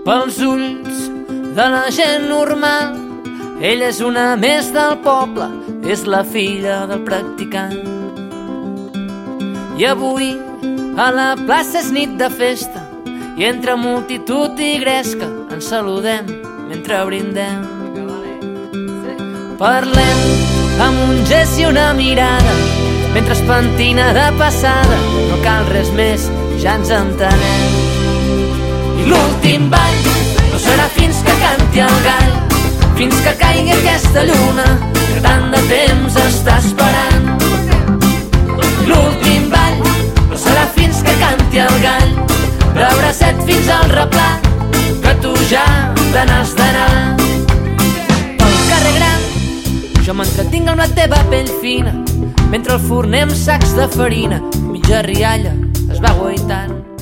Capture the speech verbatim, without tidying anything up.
pels ulls de la gent normal. Ella és una més del poble, és la filla del practicant. I avui a la plaça és nit de festa, i entre multitud i gresca ens saludem mentre brindem. Parlem amb un gest i una mirada, mentre es pentina de passada, no cal res més, ja ens entenem. I l'últim ball no serà fins que canti el gall, fins que caigui aquesta lluna que tant de temps està esperant. I l'últim ball no serà fins que canti el gall, de bracet fins al replà, que tu ja te n'has d'anar. Pel carrer gran jo m'entretinc amb la teva pell fina, mentre el forner amb sacs de farina mitja rialla es va guaitant.